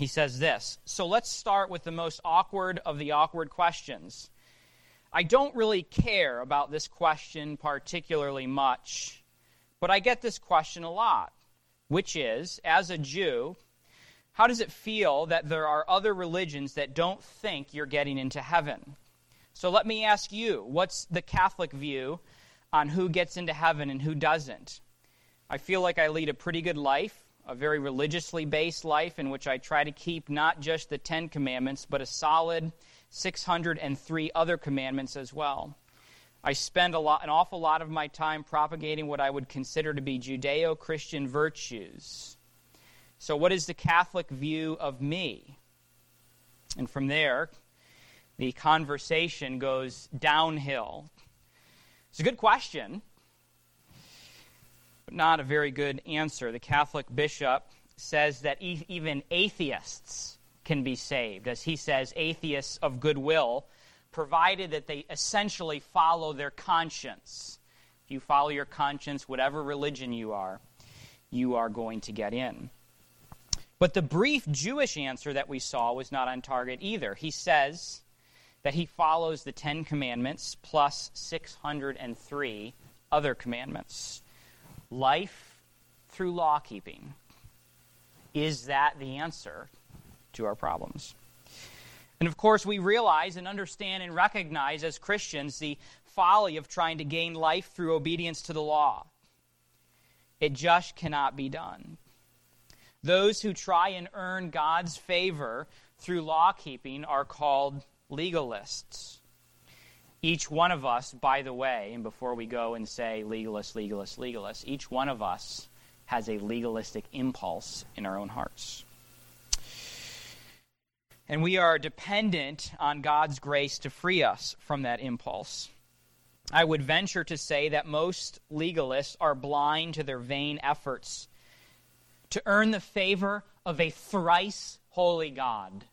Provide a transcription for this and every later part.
He says this, "So let's start with the most awkward of the awkward questions. I don't really care about this question particularly much, but I get this question a lot, which is, as a Jew, how does it feel that there are other religions that don't think you're getting into heaven? So let me ask you, what's the Catholic view on who gets into heaven and who doesn't? I feel like I lead a pretty good life, a very religiously based life in which I try to keep not just the 10 Commandments, but a solid 603 other commandments as well. I spend an awful lot of my time propagating what I would consider to be Judeo-Christian virtues. So what is the Catholic view of me?" And from there, the conversation goes downhill. It's a good question, but not a very good answer. The Catholic bishop says that even atheists can be saved. As he says, atheists of goodwill, provided that they essentially follow their conscience. If you follow your conscience, whatever religion you are going to get in. But the brief Jewish answer that we saw was not on target either. He says that he follows the 10 Commandments plus 603 other commandments. Life through law-keeping. Is that the answer to our problems? And of course, we realize and understand and recognize as Christians the folly of trying to gain life through obedience to the law. It just cannot be done. Those who try and earn God's favor through law-keeping are called legalists. Each one of us, by the way, and before we go and say legalist, each one of us has a legalistic impulse in our own hearts. And we are dependent on God's grace to free us from that impulse. I would venture to say that most legalists are blind to their vain efforts to earn the favor of a thrice holy God.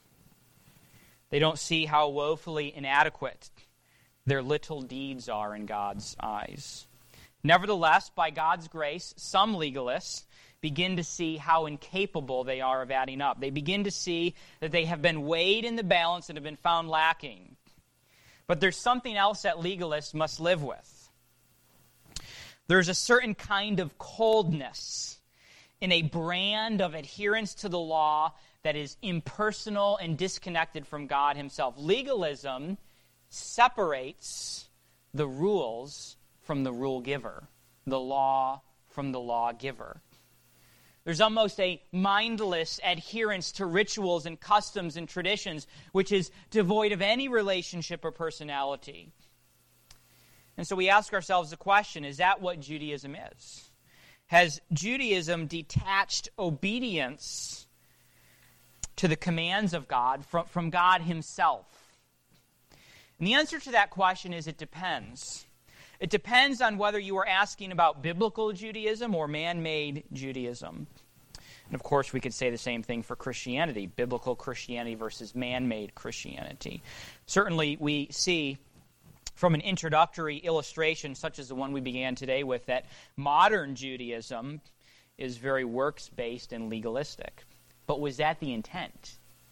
They don't see how woefully inadequate their little deeds are in God's eyes. Nevertheless, by God's grace, some legalists begin to see how incapable they are of adding up. They begin to see that they have been weighed in the balance and have been found lacking. But there's something else that legalists must live with. There's a certain kind of coldness in a brand of adherence to the law that is impersonal and disconnected from God himself. Legalism separates the rules from the rule giver, the law from the lawgiver. There's almost a mindless adherence to rituals and customs and traditions, which is devoid of any relationship or personality. And so we ask ourselves the question, is that what Judaism is? Has Judaism detached obedience to the commands of God from God himself? And the answer to that question is it depends. It depends on whether you are asking about biblical Judaism or man-made Judaism. And of course, we could say the same thing for Christianity, biblical Christianity versus man-made Christianity. Certainly, we see from an introductory illustration such as the one we began today with that modern Judaism is very works-based and legalistic. But was that the intent?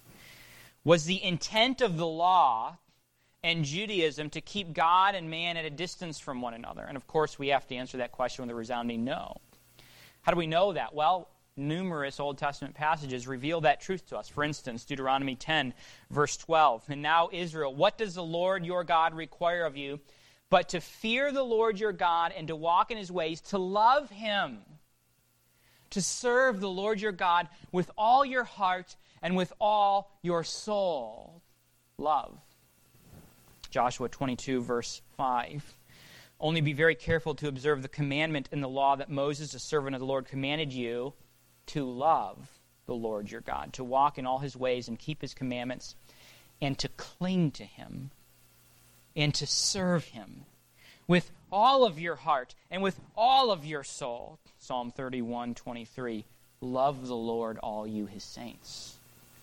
Was the intent of the law and Judaism to keep God and man at a distance from one another? And of course, we have to answer that question with a resounding no. How do we know that? Well, numerous Old Testament passages reveal that truth to us. For instance, Deuteronomy 10, verse 12. "And now, Israel, what does the Lord your God require of you but to fear the Lord your God and to walk in his ways, to love him, to serve the Lord your God with all your heart and with all your soul." Love. Joshua 22, verse 5. "Only be very careful to observe the commandment in the law that Moses, the servant of the Lord, commanded you to love the Lord your God, to walk in all his ways and keep his commandments, and to cling to him, and to serve him with all of your heart and with all of your soul." Psalm 31, 23. "Love the Lord, all you his saints."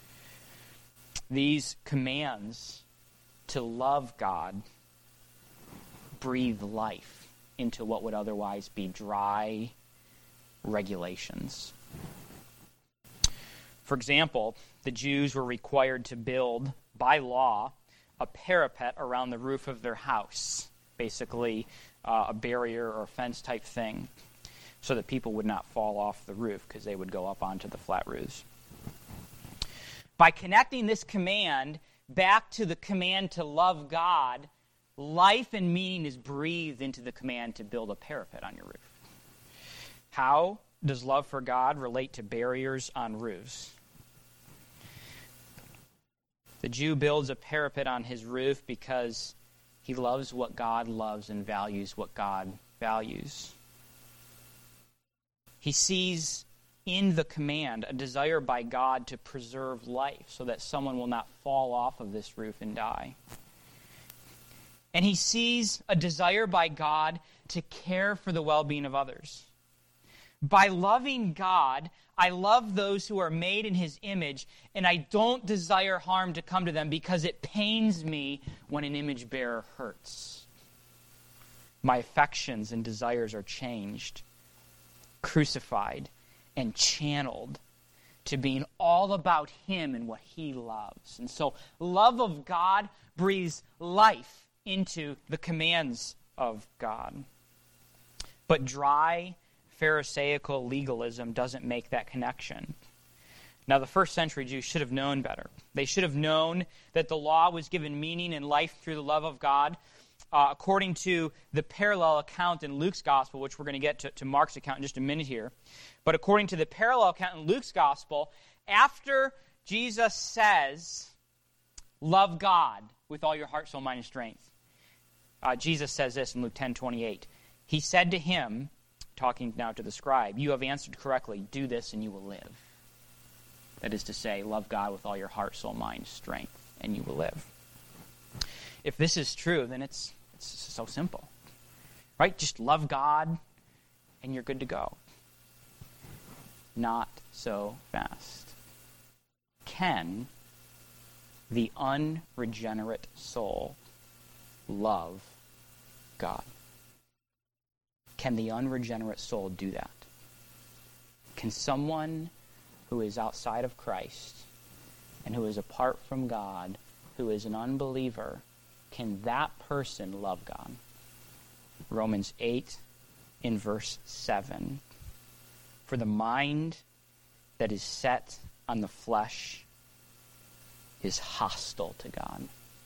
These commands to love God breathe life into what would otherwise be dry regulations. For example, the Jews were required to build, by law, a parapet around the roof of their house, basically a barrier or fence type thing, so that people would not fall off the roof because they would go up onto the flat roofs. By connecting this command back to the command to love God, life and meaning is breathed into the command to build a parapet on your roof. How does love for God relate to barriers on roofs? The Jew builds a parapet on his roof because he loves what God loves and values what God values. He sees in the command a desire by God to preserve life so that someone will not fall off of this roof and die. And he sees a desire by God to care for the well-being of others. By loving God, I love those who are made in his image, and I don't desire harm to come to them because it pains me when an image bearer hurts. My affections and desires are changed, crucified, and channeled to being all about him and what he loves. And so, love of God breathes life into the commands of God. But dry, Pharisaical legalism doesn't make that connection. Now, the first century Jews should have known better. They should have known that the law was given meaning and life through the love of God. According to the parallel account in Luke's gospel, which we're going to get to Mark's account in just a minute here. But according to the parallel account in Luke's gospel, after Jesus says, love God with all your heart, soul, mind, and strength, Jesus says this in Luke 10:28. He said to him, talking now to the scribe, you have answered correctly. Do this and you will live. That is to say, love God with all your heart, soul, mind, strength, and you will live. If this is true, then it's so simple. Right? Just love God and you're good to go. Not so fast. Can the unregenerate soul love God? Can the unregenerate soul do that? Can someone who is outside of Christ and who is apart from God, who is an unbeliever, can that person love God? Romans 8 in verse 7. For the mind that is set on the flesh is hostile to God.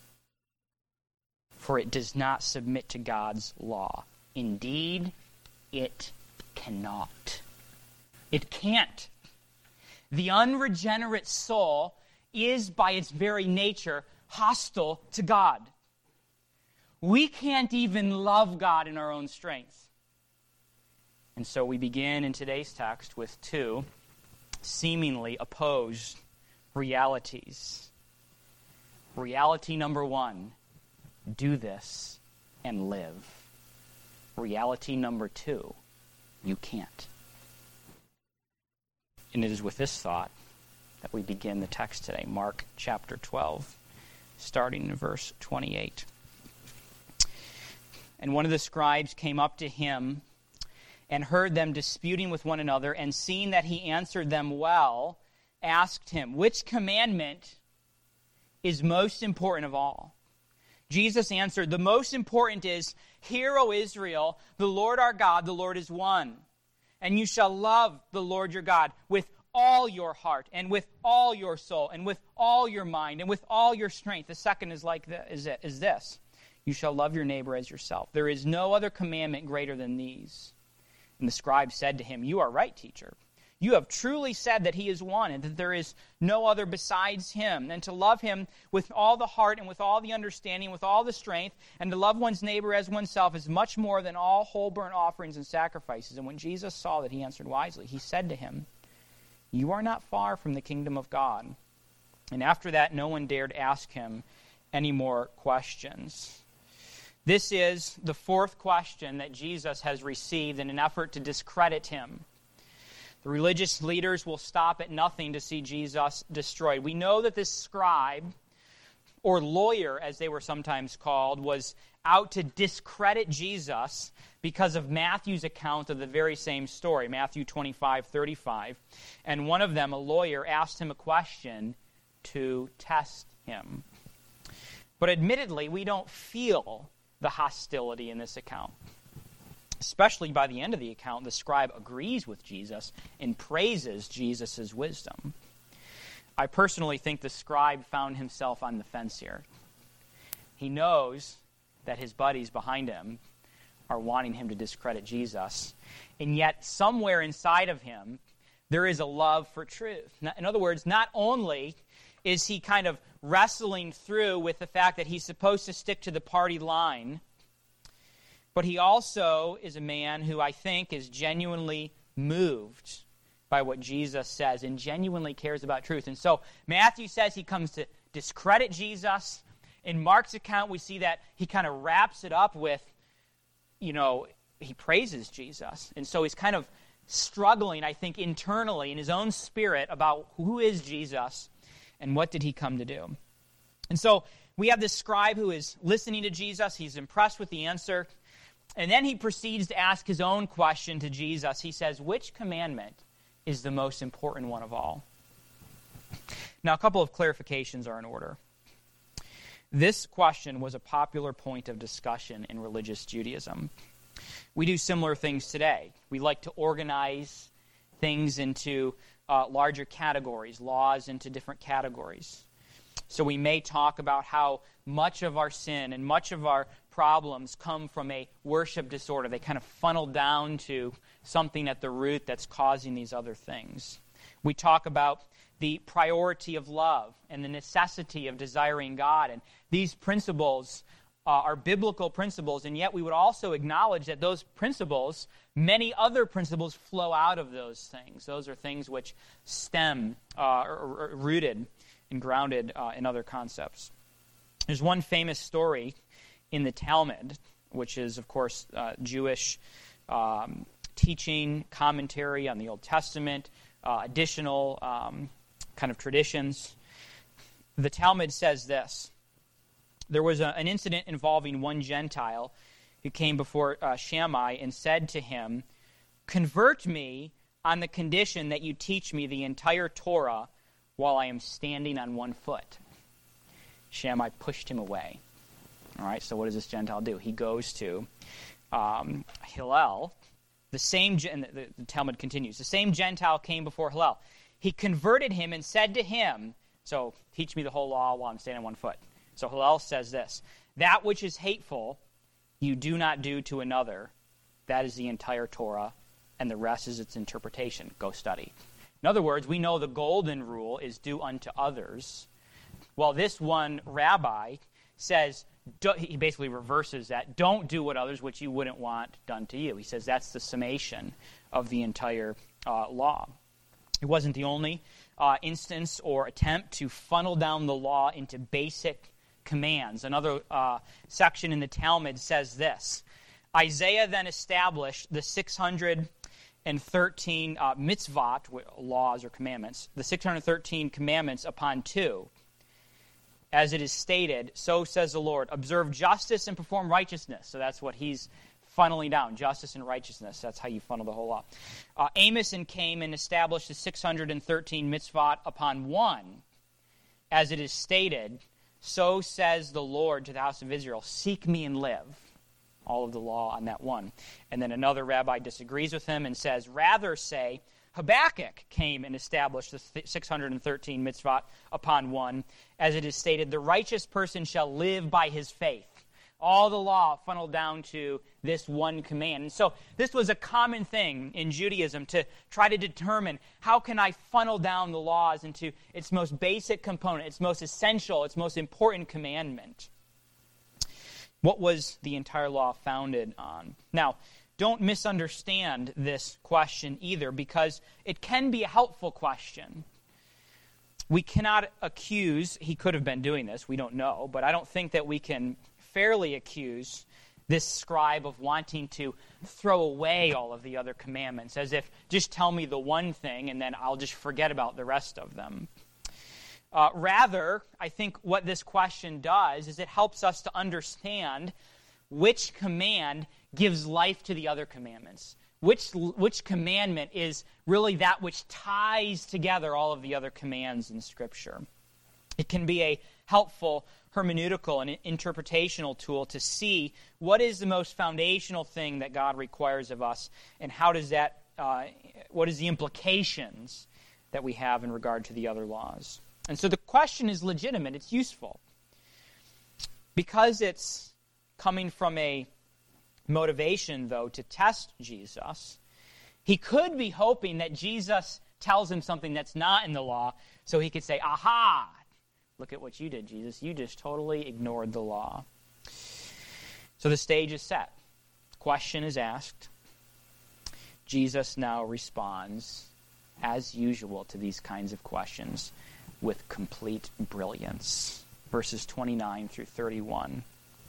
For it does not submit to God's law. Indeed, it cannot. It can't. The unregenerate soul is, by its very nature, hostile to God. We can't even love God in our own strength. And so we begin in today's text with two seemingly opposed realities. Reality number one, do this and live. Reality number two, you can't. And it is with this thought that we begin the text today, Mark chapter 12, starting in verse 28. And one of the scribes came up to him and heard them disputing with one another, and seeing that he answered them well, asked him, which commandment is most important of all? Jesus answered, the most important is, hear, O Israel, the Lord our God, the Lord is one. And you shall love the Lord your God with all your heart, and with all your soul, and with all your mind, and with all your strength. The second is this. You shall love your neighbor as yourself. There is no other commandment greater than these. And the scribe said to him, you are right, teacher. You have truly said that he is one, and that there is no other besides him, and to love him with all the heart and with all the understanding, with all the strength, and to love one's neighbor as oneself is much more than all whole burnt offerings and sacrifices. And when Jesus saw that he answered wisely, he said to him, you are not far from the kingdom of God. And after that, no one dared ask him any more questions. This is the fourth question that Jesus has received in an effort to discredit him. The religious leaders will stop at nothing to see Jesus destroyed. We know that this scribe, or lawyer, as they were sometimes called, was out to discredit Jesus because of Matthew's account of the very same story, Matthew 25:35. And one of them, a lawyer, asked him a question to test him. But admittedly, we don't feel the hostility in this account. Especially by the end of the account, the scribe agrees with Jesus and praises Jesus' wisdom. I personally think the scribe found himself on the fence here. He knows that his buddies behind him are wanting him to discredit Jesus, and yet somewhere inside of him, there is a love for truth. In other words, not only is he kind of wrestling through with the fact that he's supposed to stick to the party line, but he also is a man who I think is genuinely moved by what Jesus says and genuinely cares about truth. And so Matthew says he comes to discredit Jesus. In Mark's account, we see that he kind of wraps it up with, he praises Jesus. And so he's kind of struggling, I think, internally in his own spirit about who is Jesus and what did he come to do. And so we have this scribe who is listening to Jesus. He's impressed with the answer. And then he proceeds to ask his own question to Jesus. He says, which commandment is the most important one of all? Now, a couple of clarifications are in order. This question was a popular point of discussion in religious Judaism. We do similar things today. We like to organize things into larger categories, laws into different categories. So we may talk about how much of our sin and much of our problems come from a worship disorder. They kind of funnel down to something at the root that's causing these other things. We talk about the priority of love and the necessity of desiring God. And these principles are biblical principles, and yet we would also acknowledge that those principles, many other principles, flow out of those things. Those are things which stem, or rooted and grounded in other concepts. There's one famous story in the Talmud, which is, of course, Jewish teaching, commentary on the Old Testament, additional kind of traditions. The Talmud says this: there was an incident involving one Gentile who came before Shammai and said to him, "Convert me on the condition that you teach me the entire Torah while I am standing on one foot." Shammai pushed him away. All right, so what does this Gentile do? He goes to Hillel. The Talmud continues. The same Gentile came before Hillel. He converted him and said to him, so teach me the whole law while I'm standing on one foot. So Hillel says this: that which is hateful you do not do to another. That is the entire Torah, and the rest is its interpretation. Go study. In other words, we know the golden rule is do unto others. Well, this one rabbi says, he basically reverses that. Don't do what others, which you wouldn't want done to you. He says that's the summation of the entire law. It wasn't the only instance or attempt to funnel down the law into basic commands. Another section in the Talmud says this: Isaiah then established the 613 mitzvot, laws or commandments, the 613 commandments upon two. As it is stated, so says the Lord, observe justice and perform righteousness. So that's what he's funneling down, justice and righteousness. That's how you funnel the whole law. Amos came and established the 613 mitzvot upon one. As it is stated, so says the Lord to the house of Israel, seek me and live. All of the law on that one. And then another rabbi disagrees with him and says, rather say, Habakkuk came and established the 613 mitzvot upon one. As it is stated, the righteous person shall live by his faith. All the law funneled down to this one command. And so this was a common thing in Judaism to try to determine how can I funnel down the laws into its most basic component, its most essential, its most important commandment. What was the entire law founded on? Now, don't misunderstand this question either, because it can be a helpful question. We cannot accuse, he could have been doing this, we don't know, but I don't think that we can fairly accuse this scribe of wanting to throw away all of the other commandments, as if, just tell me the one thing and then I'll just forget about the rest of them. Rather, I think what this question does is it helps us to understand which command gives life to the other commandments. Which commandment is really that which ties together all of the other commands in Scripture. It can be a helpful hermeneutical and interpretational tool to see what is the most foundational thing that God requires of us, and how does that, what is the implications that we have in regard to the other laws. And so the question is legitimate, it's useful. Because it's coming from a motivation, though, to test Jesus, he could be hoping that Jesus tells him something that's not in the law, so he could say, aha, look at what you did, Jesus. You just totally ignored the law. So the stage is set. Question is asked. Jesus now responds, as usual, to these kinds of questions with complete brilliance. Verses 29 through 31.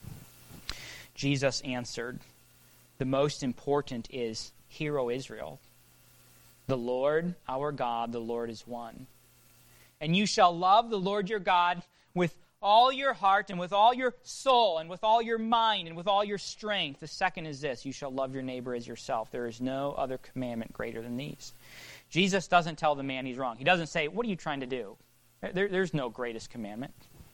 Jesus answered, the most important is, Hear, O Israel, the Lord our God, the Lord is one. And you shall love the Lord your God with all your heart and with all your soul and with all your mind and with all your strength. The second is this, you shall love your neighbor as yourself. There is no other commandment greater than these. Jesus doesn't tell the man he's wrong. He doesn't say, what are you trying to do? There's no greatest commandment.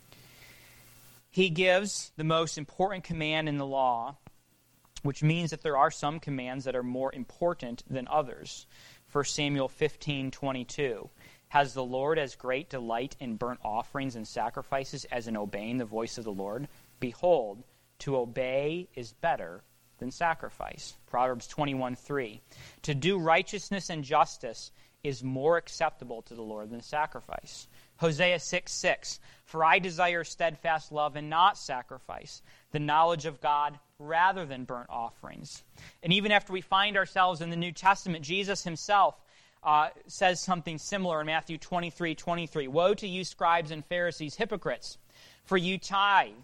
He gives the most important command in the law, which means that there are some commands that are more important than others. 1 Samuel 15:22. Has the Lord as great delight in burnt offerings and sacrifices as in obeying the voice of the Lord? Behold, to obey is better than sacrifice. Proverbs 21:3. To do righteousness and justice is more acceptable to the Lord than sacrifice. Hosea 6:6. For I desire steadfast love and not sacrifice, the knowledge of God rather than burnt offerings. And even after we find ourselves in the New Testament, Jesus himself says something similar in Matthew 23:23. Woe to you, scribes and Pharisees, hypocrites, for you tithe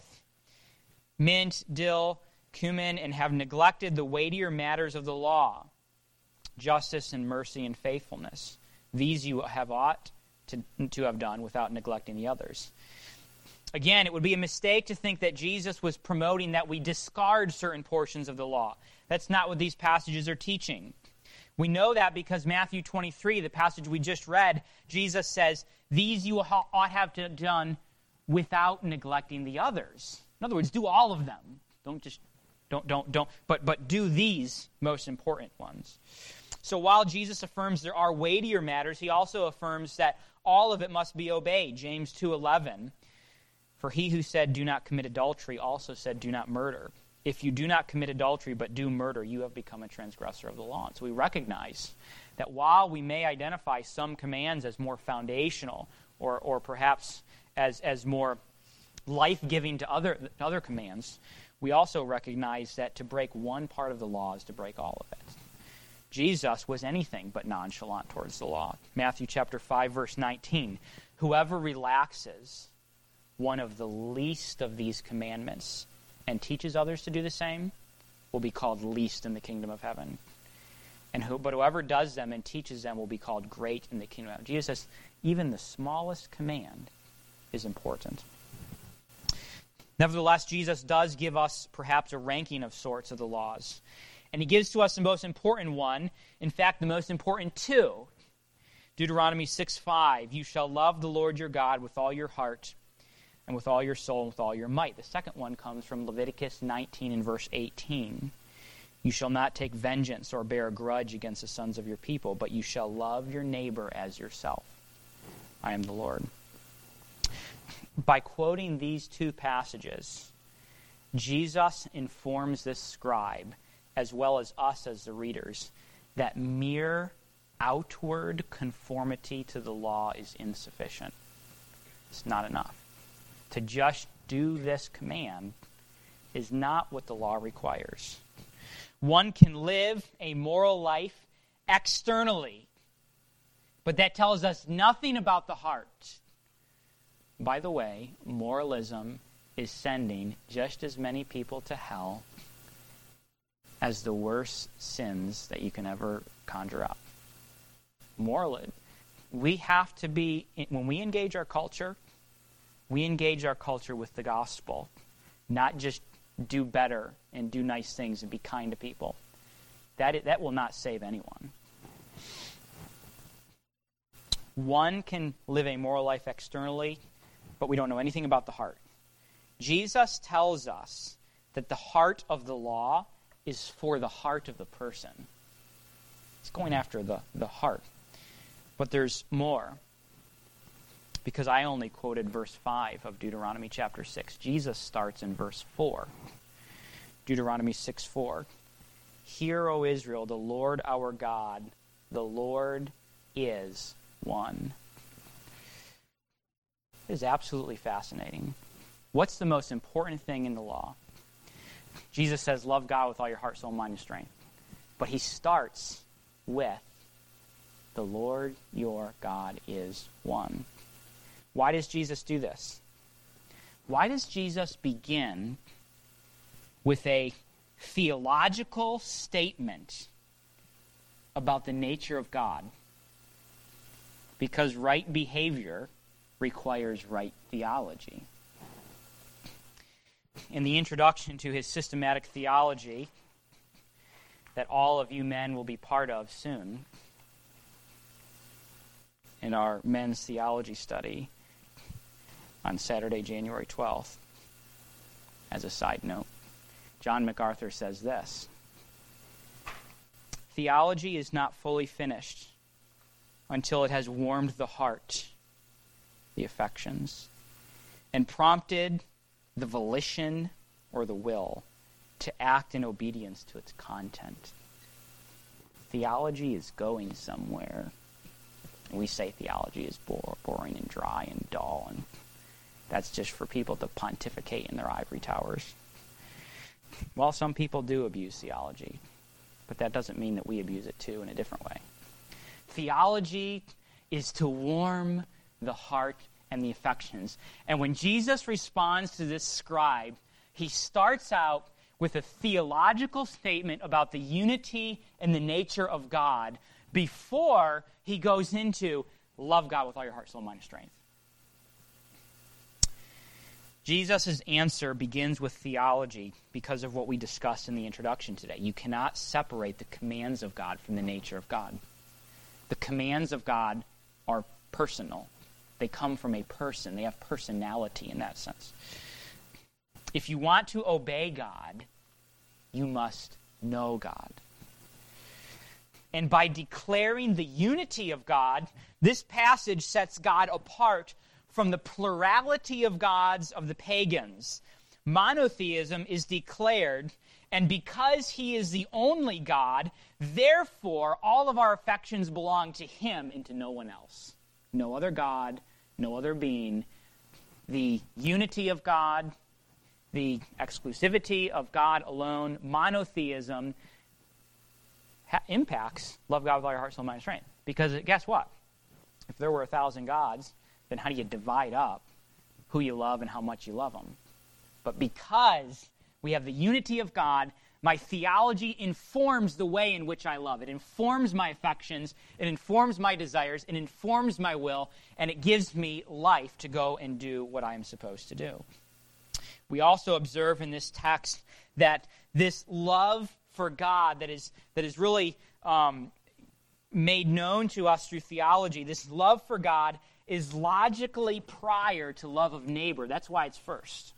mint, dill, cumin, and have neglected the weightier matters of the law, justice and mercy and faithfulness. These you have ought to have done without neglecting the others. Again, it would be a mistake to think that Jesus was promoting that we discard certain portions of the law. That's not what these passages are teaching. We know that because Matthew 23, the passage we just read, Jesus says, these you ought have to have done without neglecting the others. In other words, do all of them. But do these most important ones. So while Jesus affirms there are weightier matters, he also affirms that all of it must be obeyed. James 2:11. For he who said, do not commit adultery, also said, do not murder. If you do not commit adultery but do murder, you have become a transgressor of the law. And so we recognize that while we may identify some commands as more foundational or perhaps as more life-giving to other commands, we also recognize that to break one part of the law is to break all of it. Jesus was anything but nonchalant towards the law. Matthew chapter 5, verse 19. Whoever relaxes one of the least of these commandments and teaches others to do the same will be called least in the kingdom of heaven. But whoever does them and teaches them will be called great in the kingdom of heaven. Jesus says even the smallest command is important. Nevertheless, Jesus does give us perhaps a ranking of sorts of the laws. And he gives to us the most important one, in fact, the most important two. Deuteronomy 6:5, you shall love the Lord your God with all your heart and with all your soul and with all your might. The second one comes from Leviticus 19 and verse 18. You shall not take vengeance or bear a grudge against the sons of your people, but you shall love your neighbor as yourself. I am the Lord. By quoting these two passages, Jesus informs this scribe, as well as us as the readers, that mere outward conformity to the law is insufficient. It's not enough. To just do this command is not what the law requires. One can live a moral life externally, but that tells us nothing about the heart. By the way, moralism is sending just as many people to hell as the worst sins that you can ever conjure up. We have to be, when we engage our culture with the gospel, not just do better and do nice things and be kind to people. That will not save anyone. One can live a moral life externally, but we don't know anything about the heart. Jesus tells us that the heart of the law is for the heart of the person. He's going after the heart. But there's more. Because I only quoted verse 5 of Deuteronomy chapter 6. Jesus starts in verse 4. Deuteronomy 6:4. Hear, O Israel, the Lord our God, the Lord is one. It is absolutely fascinating. What's the most important thing in the law? Jesus says, love God with all your heart, soul, mind, and strength. But he starts with, the Lord your God is one. Why does Jesus do this? Why does Jesus begin with a theological statement about the nature of God? Because right behavior requires right theology. In the introduction to his systematic theology, that all of you men will be part of soon, in our men's theology study on Saturday, January 12th, as a side note, John MacArthur says this: theology is not fully finished until it has warmed the heart, the affections, and prompted the volition or the will to act in obedience to its content. Theology is going somewhere. We say theology is boring and dry and dull, and that's just for people to pontificate in their ivory towers. Well, some people do abuse theology, but that doesn't mean that we abuse it too in a different way. Theology is to warm the heart and the affections. And when Jesus responds to this scribe, he starts out with a theological statement about the unity and the nature of God before he goes into love God with all your heart, soul, mind, and strength. Jesus' answer begins with theology because of what we discussed in the introduction today. You cannot separate the commands of God from the nature of God. The commands of God are personal. They come from a person. They have personality in that sense. If you want to obey God, you must know God. And by declaring the unity of God, this passage sets God apart from the plurality of gods of the pagans. Monotheism is declared, and because he is the only God, therefore all of our affections belong to him and to no one else. No other God, no other being. The unity of God, the exclusivity of God alone, monotheism, impacts love God with all your heart, soul, mind, and strength. Because guess what? If there were 1,000 gods, then how do you divide up who you love and how much you love them? But because we have the unity of God, my theology informs the way in which I love. It informs my affections, it informs my desires, it informs my will, and it gives me life to go and do what I am supposed to do. We also observe in this text that this love for God that is really made known to us through theology, this love for God is logically prior to love of neighbor. That's why it's first.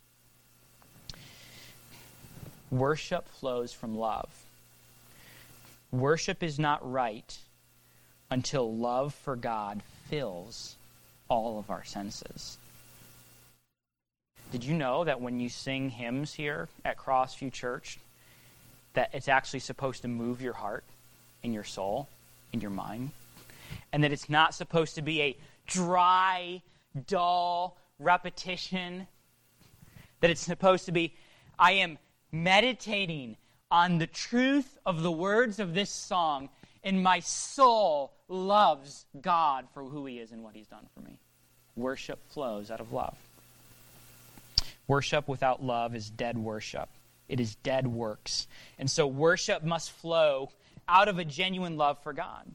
Worship flows from love. Worship is not right until love for God fills all of our senses. Did you know that when you sing hymns here at Crossview Church, that it's actually supposed to move your heart and your soul and your mind? And that it's not supposed to be a dry, dull repetition? That it's supposed to be, I am meditating on the truth of the words of this song, and my soul loves God for who he is and what he's done for me. Worship flows out of love. Worship without love is dead worship. It is dead works. And so worship must flow out of a genuine love for God.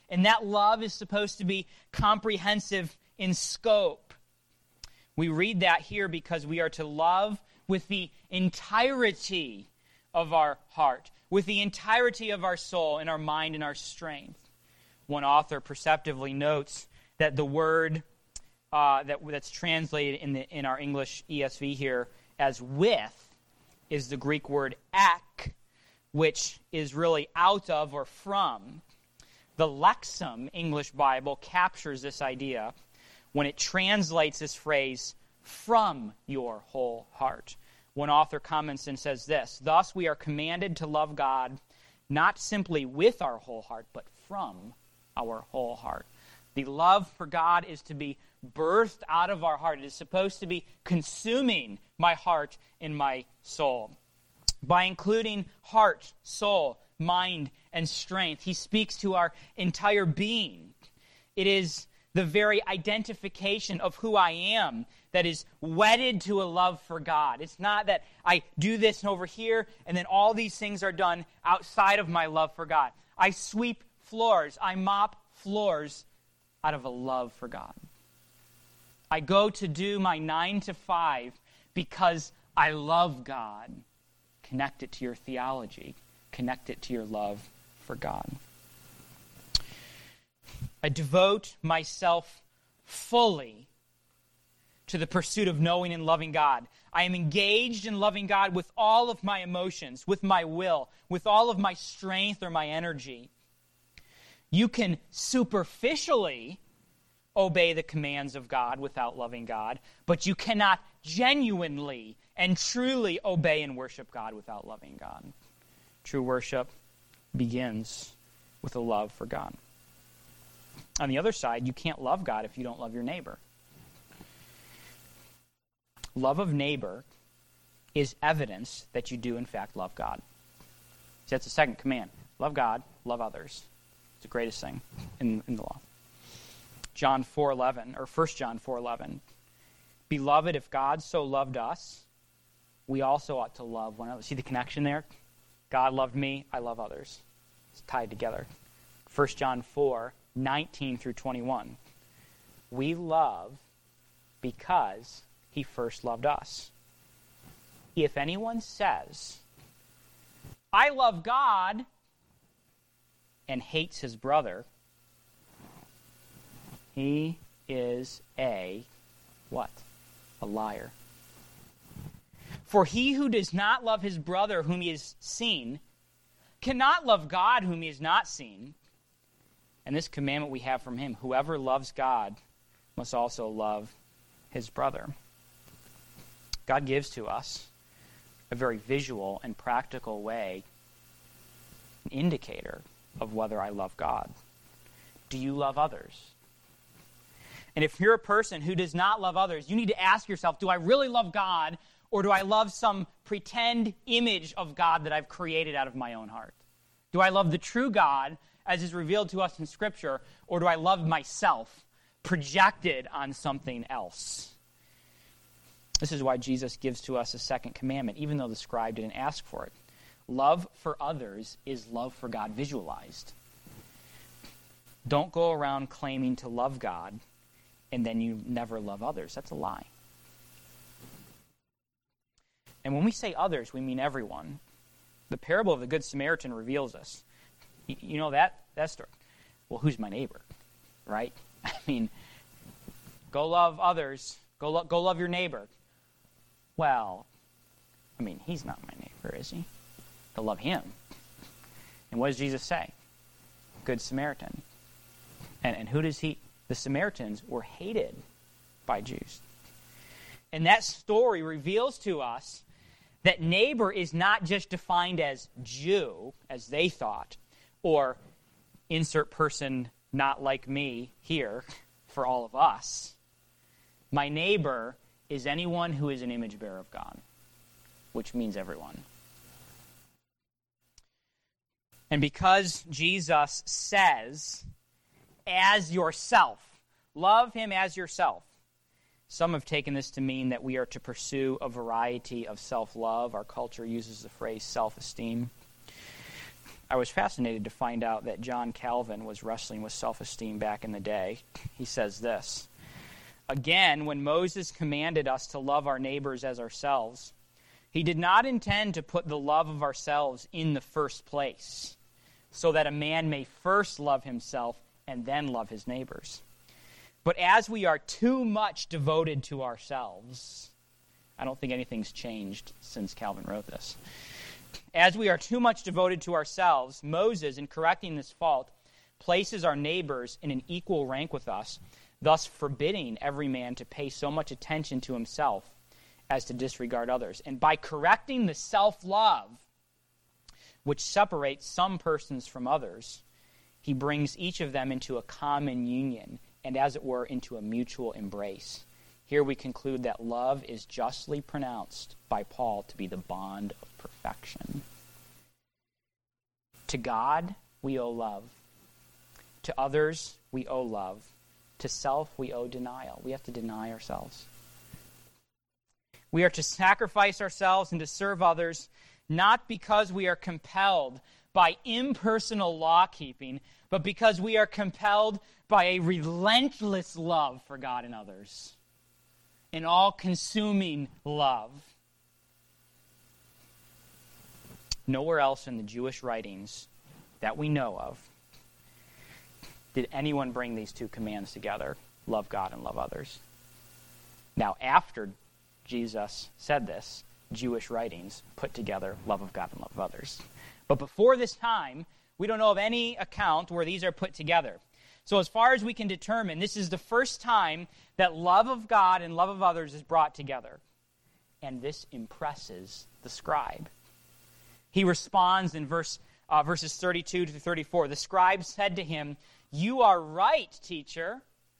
And that love is supposed to be comprehensive in scope. We read that here because we are to love with the entirety of our heart, with the entirety of our soul and our mind and our strength. One author perceptively notes that the word that's translated in our English ESV here as with is the Greek word ek, which is really out of or from. The Lexham English Bible captures this idea when it translates this phrase, from your whole heart. One author comments and says this, thus we are commanded to love God not simply with our whole heart, but from our whole heart. The love for God is to be birthed out of our heart. It is supposed to be consuming my heart and my soul. By including heart, soul, mind, and strength, he speaks to our entire being. It is the very identification of who I am that is wedded to a love for God. It's not that I do this over here and then all these things are done outside of my love for God. I sweep floors, I mop floors out of a love for God. I go to do my 9 to 5 because I love God. Connect it to your theology. Connect it to your love for God. I devote myself fully to the pursuit of knowing and loving God. I am engaged in loving God with all of my emotions, with my will, with all of my strength or my energy. You can superficially obey the commands of God without loving God, but you cannot genuinely and truly obey and worship God without loving God. True worship begins with a love for God. On the other side, you can't love God if you don't love your neighbor. Love of neighbor is evidence that you do in fact love God. See, that's the second command. Love God, love others. It's the greatest thing in the law. John 4:11, or 1 John 4:11. Beloved, if God so loved us, we also ought to love one another. See the connection there? God loved me, I love others. It's tied together. 1 John 4:19 through 21. We love because he first loved us. If anyone says, I love God, and hates his brother, he is what? A liar. For he who does not love his brother whom he has seen cannot love God whom he has not seen. And this commandment we have from him, whoever loves God must also love his brother. God gives to us a very visual and practical way, an indicator of whether I love God. Do you love others? And if you're a person who does not love others, you need to ask yourself, do I really love God, or do I love some pretend image of God that I've created out of my own heart? Do I love the true God as is revealed to us in Scripture, or do I love myself projected on something else? This is why Jesus gives to us a second commandment, even though the scribe didn't ask for it. Love for others is love for God visualized. Don't go around claiming to love God and then you never love others. That's a lie. And when we say others, we mean everyone. The parable of the Good Samaritan reveals this. You know that story? Well, who's my neighbor? Right? I mean, go love others. Go love your neighbor. Well, I mean, he's not my neighbor, is he? To love him. And what does Jesus say? Good Samaritan. And who does he? The Samaritans were hated by Jews. And that story reveals to us that neighbor is not just defined as Jew, as they thought, or insert person not like me here for all of us. My neighbor is anyone who is an image bearer of God, which means everyone. And because Jesus says, as yourself, love him as yourself, some have taken this to mean that we are to pursue a variety of self-love. Our culture uses the phrase self-esteem. I was fascinated to find out that John Calvin was wrestling with self-esteem back in the day. He says this: "Again, when Moses commanded us to love our neighbors as ourselves, he did not intend to put the love of ourselves in the first place, so that a man may first love himself and then love his neighbors. But as we are too much devoted to ourselves," I don't think anything's changed since Calvin wrote this. "As we are too much devoted to ourselves, Moses, in correcting this fault, places our neighbors in an equal rank with us, thus forbidding every man to pay so much attention to himself as to disregard others. And by correcting the self-love which separates some persons from others, he brings each of them into a common union, and as it were, into a mutual embrace. Here we conclude that love is justly pronounced by Paul to be the bond of perfection." To God, we owe love. To others, we owe love. To self, we owe denial. We have to deny ourselves. We are to sacrifice ourselves and to serve others, not because we are compelled by impersonal law-keeping, but because we are compelled by a relentless love for God and others, an all-consuming love. Nowhere else in the Jewish writings that we know of did anyone bring these two commands together, love God and love others. Now, after Jesus said this, Jewish writings put together love of God and love of others. But before this time, we don't know of any account where these are put together. So as far as we can determine, this is the first time that love of God and love of others is brought together. And this impresses the scribe. He responds in verses 32 to 34. The scribe said to him, "You are right, teacher.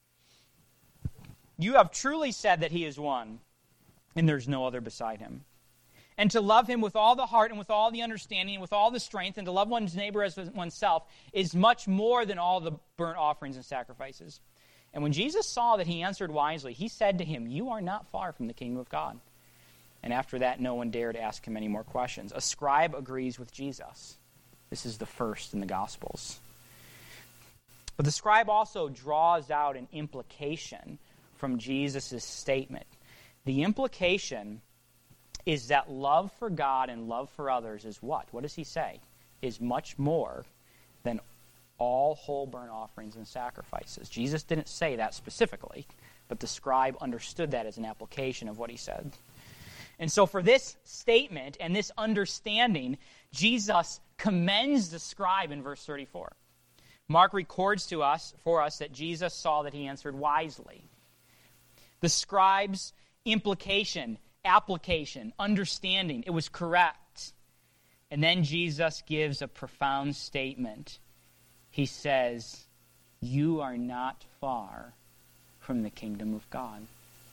You have truly said that he is one, and there's no other beside him. And to love him with all the heart and with all the understanding and with all the strength, and to love one's neighbor as oneself, is much more than all the burnt offerings and sacrifices." And when Jesus saw that he answered wisely, he said to him, "You are not far from the kingdom of God." And after that, no one dared ask him any more questions. A scribe agrees with Jesus. This is the first in the Gospels. But the scribe also draws out an implication from Jesus' statement. The implication is that love for God and love for others is what? What does he say? Is much more than all whole burnt offerings and sacrifices. Jesus didn't say that specifically, but the scribe understood that as an application of what he said. And so for this statement and this understanding, Jesus commends the scribe in verse 34. Mark records for us that Jesus saw that he answered wisely. The scribe's implication, application, understanding, it was correct. And then Jesus gives a profound statement. He says, "You are not far from the kingdom of God."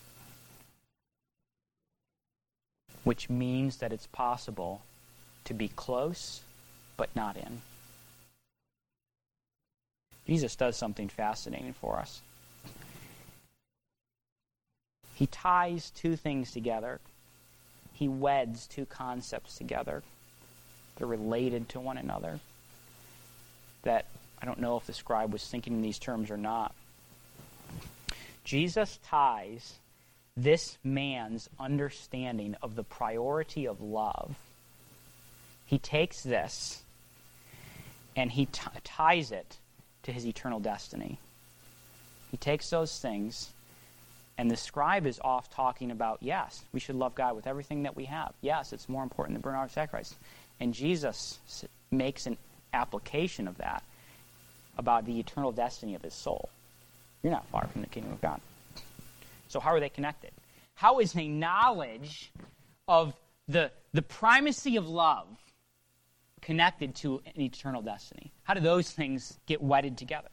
Which means that it's possible to be close, but not in. Jesus does something fascinating for us. He ties two things together. He weds two concepts together. They're related to one another. That I don't know if the scribe was thinking in these terms or not. Jesus ties this man's understanding of the priority of love. He takes this and he ties it to his eternal destiny. He takes those things, and the scribe is off talking about, yes, we should love God with everything that we have. Yes, it's more important than burnt offering sacrifice. And Jesus makes an application of that about the eternal destiny of his soul. You're not far from the kingdom of God. So how are they connected? How is a knowledge of the primacy of love connected to an eternal destiny? How do those things get wedded together?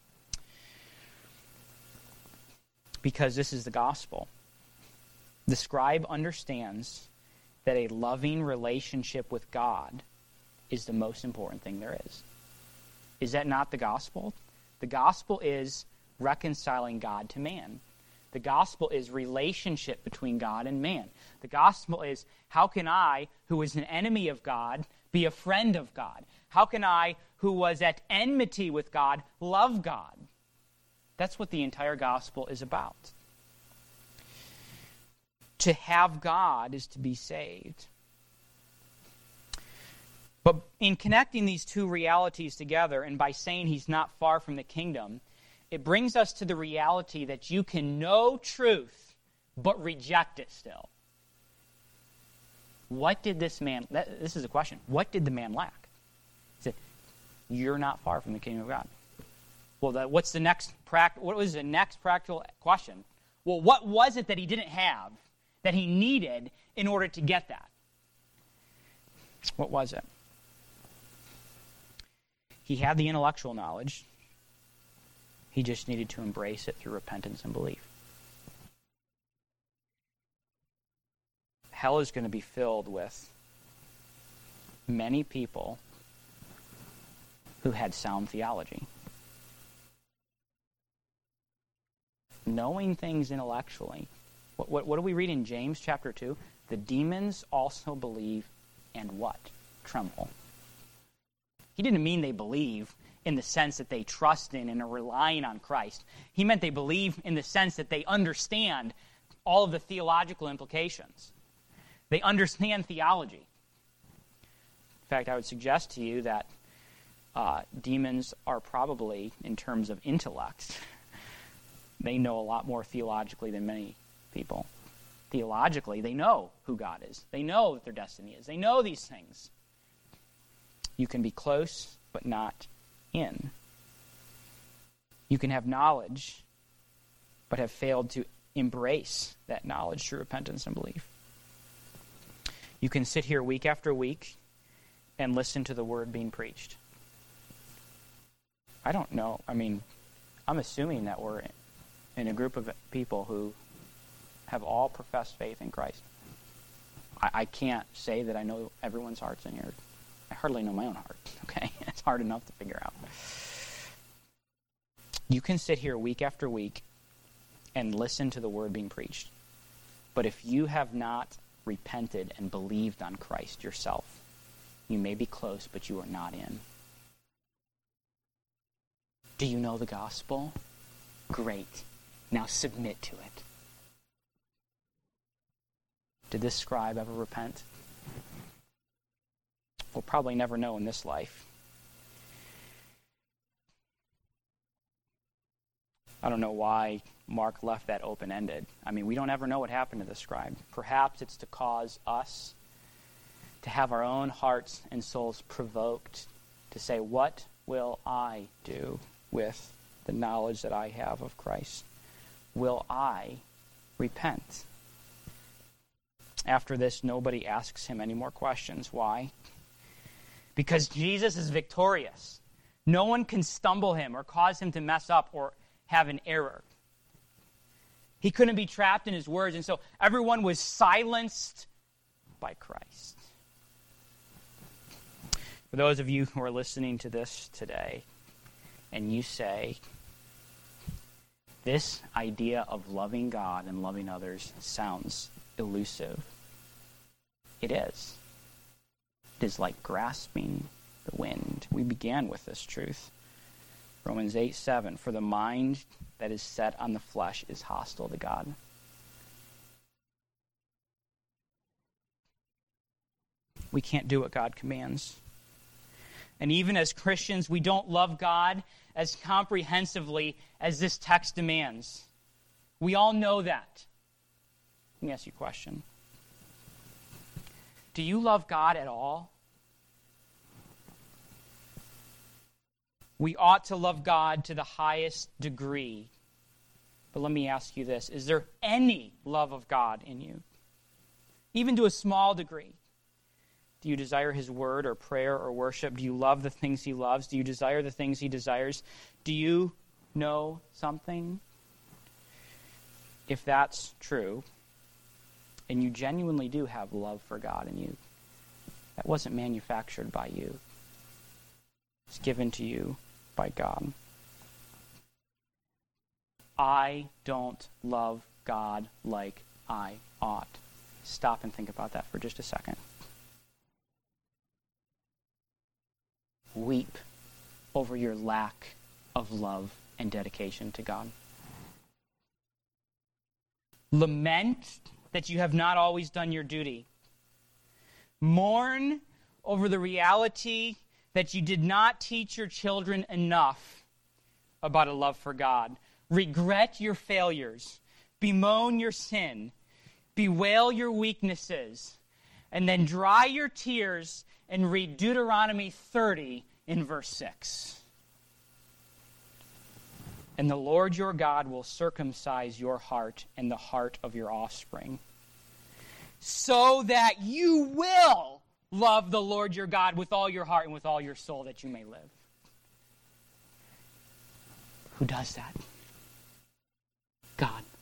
Because this is the gospel. The scribe understands that a loving relationship with God is the most important thing there is. Is that not the gospel? The gospel is reconciling God to man. The gospel is relationship between God and man. The gospel is, how can I, who is an enemy of God, be a friend of God? How can I, who was at enmity with God, love God? That's what the entire gospel is about. To have God is to be saved. But in connecting these two realities together, and by saying he's not far from the kingdom, it brings us to the reality that you can know truth, but reject it still. What did this man, this is a question, what did the man lack? He said, you're not far from the kingdom of God. Well, what was the next practical question? Well, what was it that he didn't have that he needed in order to get that? What was it? He had the intellectual knowledge. He just needed to embrace it through repentance and belief. Hell is going to be filled with many people who had sound theology. Knowing things intellectually. What do we read in James chapter 2? The demons also believe and what? Tremble. He didn't mean they believe in the sense that they trust in and are relying on Christ. He meant they believe in the sense that they understand all of the theological implications. They understand theology. In fact, I would suggest to you that demons are probably, in terms of intellect, they know a lot more theologically than many people. Theologically, they know who God is. They know what their destiny is. They know these things. You can be close, but not in. You can have knowledge, but have failed to embrace that knowledge through repentance and belief. You can sit here week after week and listen to the word being preached. I don't know. I mean, I'm assuming that we're in a group of people who have all professed faith in Christ. I can't say that I know everyone's hearts in here. I hardly know my own heart, okay? It's hard enough to figure out. You can sit here week after week and listen to the word being preached. But if you have not repented and believed on Christ yourself, you may be close, but you are not in. Do you know the gospel? Great. Now submit to it. Did this scribe ever repent? We'll probably never know in this life. I don't know why Mark left that open-ended. I mean, we don't ever know what happened to the scribe. Perhaps it's to cause us to have our own hearts and souls provoked to say, what will I do with the knowledge that I have of Christ? Will I repent? After this, nobody asks him any more questions. Why? Because Jesus is victorious. No one can stumble him or cause him to mess up or have an error. He couldn't be trapped in his words, and so everyone was silenced by Christ. For those of you who are listening to this today, and you say, this idea of loving God and loving others sounds elusive. It is. It is like grasping the wind. We began with this truth. Romans 8:7, for the mind that is set on the flesh is hostile to God. We can't do what God commands. And even as Christians, we don't love God as comprehensively as this text demands. We all know that. Let me ask you a question. Do you love God at all? We ought to love God to the highest degree. But let me ask you this. Is there any love of God in you? Even to a small degree. Do you desire his word or prayer or worship? Do you love the things he loves? Do you desire the things he desires? Do you know something? If that's true, and you genuinely do have love for God in you, that wasn't manufactured by you. It's given to you by God. I don't love God like I ought. Stop and think about that for just a second. weep over your lack of love and dedication to God. Lament that you have not always done your duty. Mourn over the reality that you did not teach your children enough about a love for God. Regret your failures. Bemoan your sin. Bewail your weaknesses. And then dry your tears and read Deuteronomy 30 in verse 6. And the Lord your God will circumcise your heart and the heart of your offspring, so that you will love the Lord your God with all your heart and with all your soul, that you may live. Who does that? God.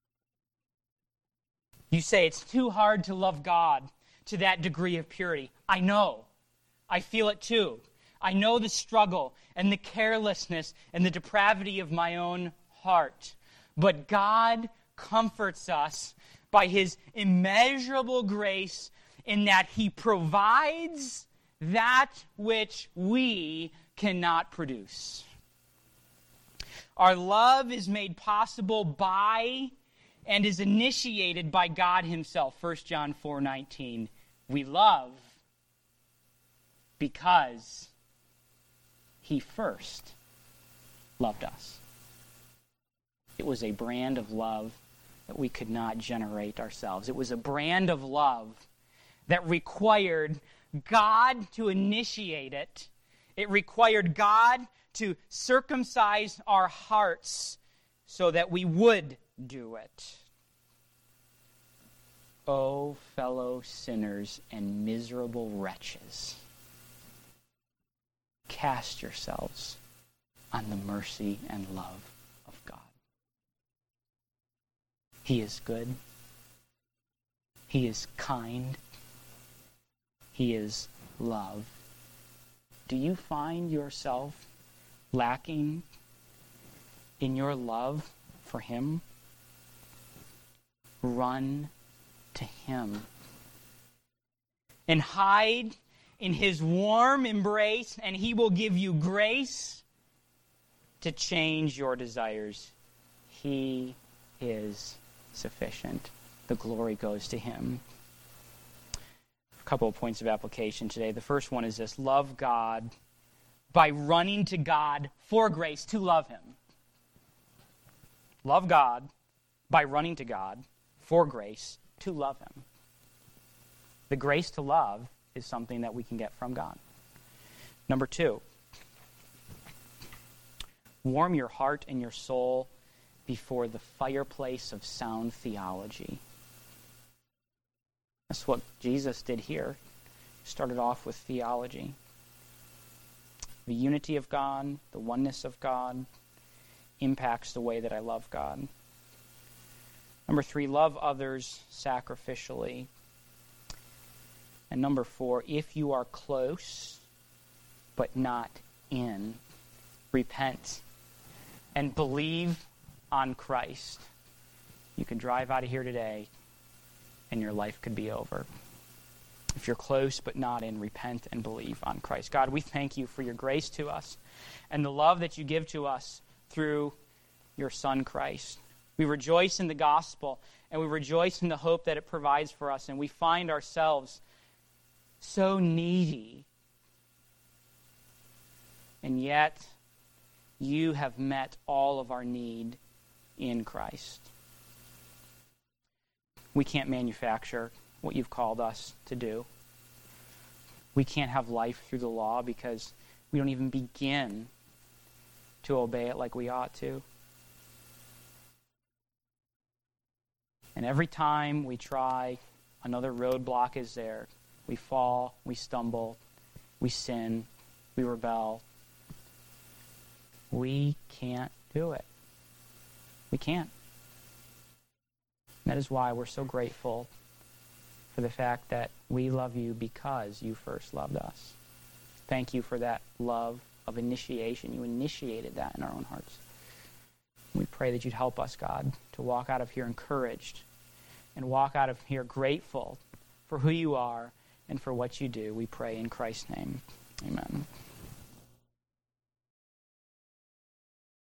You say it's too hard to love God to that degree of purity. I know. I feel it too. I know the struggle and the carelessness and the depravity of my own heart. But God comforts us by his immeasurable grace in that he provides that which we cannot produce. Our love is made possible by and is initiated by God himself. 1 John 4:19. We love because he first loved us. It was a brand of love that we could not generate ourselves. It was a brand of love that required God to initiate it. It required God to circumcise our hearts so that we would do it. Oh, fellow sinners and miserable wretches, cast yourselves on the mercy and love of God. He is good. He is kind. He is love. Do you find yourself lacking in your love for him? Run to him and hide in his warm embrace, and he will give you grace to change your desires. He is sufficient. The glory goes to him. A couple of points of application today. The first one is this: love God by running to God for grace to love him. Love God by running to God for grace to love him. The grace to love is something that we can get from God. Number 2, warm your heart and your soul before the fireplace of sound theology. That's what Jesus did here. He started off with theology. The unity of God, the oneness of God, impacts the way that I love God. Number 3, love others sacrificially. And number 4, if you are close but not in, repent and believe on Christ. You could drive out of here today and your life could be over. If you're close but not in, repent and believe on Christ. God, we thank you for your grace to us and the love that you give to us through your Son, Christ. We rejoice in the gospel, and we rejoice in the hope that it provides for us, and we find ourselves so needy. And yet, you have met all of our need in Christ. We can't manufacture what you've called us to do. We can't have life through the law because we don't even begin to obey it like we ought to. And every time we try, another roadblock is there. We fall, we stumble, we sin, we rebel. We can't do it. We can't. And that is why we're so grateful for the fact that we love you because you first loved us. Thank you for that love of initiation. You initiated that in our own hearts. We pray that you'd help us, God, to walk out of here encouraged and walk out of here grateful for who you are and for what you do. We pray in Christ's name. Amen.